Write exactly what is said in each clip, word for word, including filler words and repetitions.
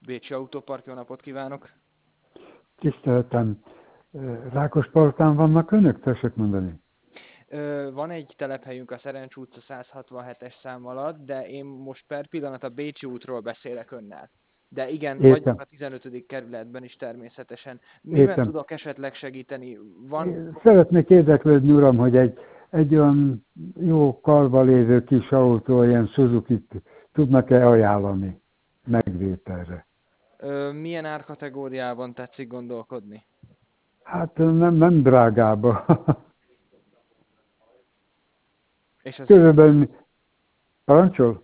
Bécsi Autópark, jó napot kívánok! Tiszteltem, Rákospalotán vannak önök? Tessék mondani. Ö, van egy telephelyünk a Szerencs utca száz hatvanhetes szám alatt, de én most per pillanat a Bécsi útról beszélek önnel. De igen, Értem. vagyok a tizenötödik kerületben is természetesen. Miben Értem. tudok esetleg segíteni? Van... Szeretnék érdeklődni, uram, hogy egy, egy olyan jó karba lévő kis autó, ilyen Suzuki-t tudnak-e ajánlani megvételre? Ö, milyen árkategóriában tetszik gondolkodni? Hát nem, nem drágába. És az Körülbelül parancsol?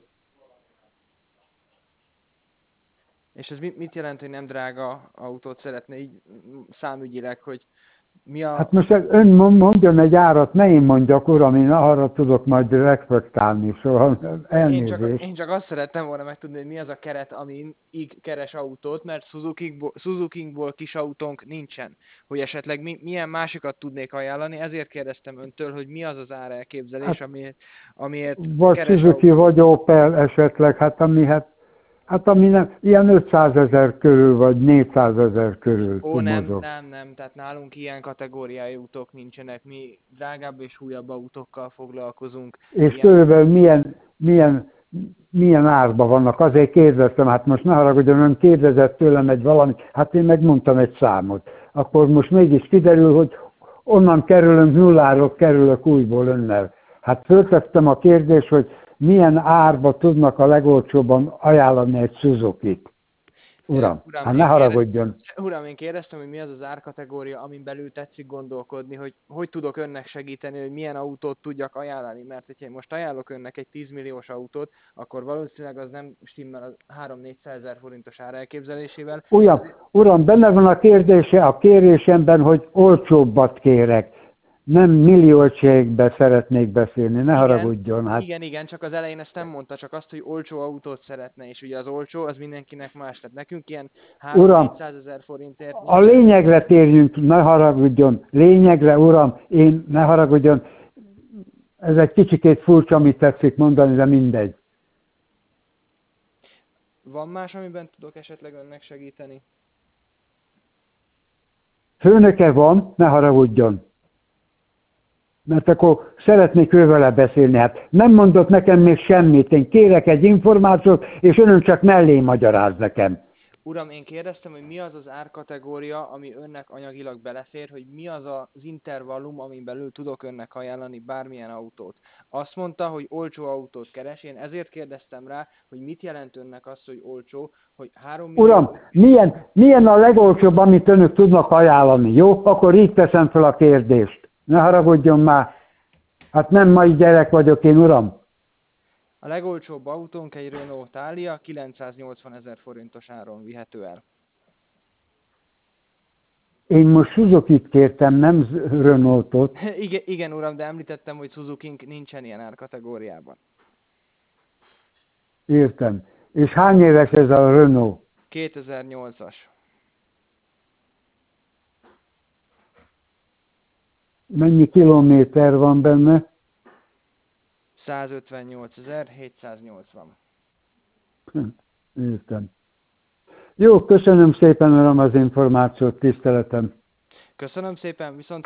És ez mit, mit jelent, hogy nem drága autót szeretne így számügyileg, hogy mi a... Hát most ön mondjon egy árat, ne én mondjak, uram, én arra tudok majd reflektálni, szóval Én csak, elnézést. én csak azt szerettem volna megtudni, hogy mi az a keret, ami így keres autót, mert Suzuki-ból, Suzuki-ból kis autónk nincsen. Hogy esetleg mi, milyen másikat tudnék ajánlani, ezért kérdeztem öntől, hogy mi az az árelképzelés, Hát, amiért, amiért vagy keres Suzuki, autót. vagy Opel esetleg, hát ami, hát, hát ami nem, ilyen ötszázezer körül, vagy négyszázezer körül Ó, tud nem, mozog. nem, nem, tehát nálunk ilyen kategóriájú autók nincsenek, mi drágább és újabb autókkal foglalkozunk. És Ilyen... körülbelül milyen, milyen, milyen árban vannak, azért kérdeztem, hát most ne haragudjon, ön kérdezett tőlem egy valamit, hát én megmondtam egy számot. Akkor most mégis kiderül, hogy onnan kerülünk, nulláról kerülök újból önnel. Hát föltettem a kérdést, hogy milyen árba tudnak a legolcsóbban ajánlani egy Suzuki-t. Uram, Uram, hát ne én haragudjon. Uram, én kérdeztem, hogy mi az az árkategória, amin belül tetszik gondolkodni, hogy hogy tudok önnek segíteni, hogy milyen autót tudjak ajánlani, mert hogyha én most ajánlok önnek egy tíz milliós autót, akkor valószínűleg az nem stimmel a három-négyszázezer forintos árelképzelésével. Uram, uram, benne van a kérdése, a kérésemben, hogy olcsóbbat kérek. Nem millióségbe szeretnék beszélni, ne Igen, haragudjon. Hát. igen, igen, csak az elején ezt nem mondta, csak azt, hogy olcsó autót szeretne, és ugye az olcsó, az mindenkinek más. Tehát nekünk ilyen Uram, három-négyszázezer forintért a nincsen. lényegre térjünk, ne haragudjon. Lényegre, uram, én ne haragudjon. Ez egy kicsikét furcsa, amit tetszik mondani, de mindegy. Van más, amiben tudok esetleg önnek segíteni? Főnöke van, ne haragudjon. Mert akkor szeretnék ővele beszélni. Hát nem mondott nekem még semmit. Én kérek egy információt, és önön csak mellé magyaráz nekem. Uram, én kérdeztem, hogy mi az az árkategória, ami önnek anyagilag belefér, hogy mi az az intervallum, amin belül tudok önnek ajánlani bármilyen autót. Azt mondta, hogy olcsó autót keres, én ezért kérdeztem rá, hogy mit jelent önnek az, hogy olcsó, hogy három millió... Uram, milyen, milyen a legolcsóbb, amit önök tudnak ajánlani, jó? Akkor így teszem fel a kérdést. Ne haragudjon már. Hát nem mai gyerek vagyok én, uram. A legolcsóbb autónk egy Renault Thalia, kilencszáznyolcvanezer forintos áron vihető el. Én most Suzuki-t kértem, nem Renault-ot. igen, igen, uram, de említettem, hogy Suzuki-nk nincsen ilyen árkategóriában. Értem. És hány éves ez a Renault? kétezer-nyolcas. Mennyi kilométer van benne? százötvennyolcezer-hétszáznyolcvan. Értem. Jó, köszönöm szépen, uram, az információt, tiszteletem. Köszönöm szépen, viszont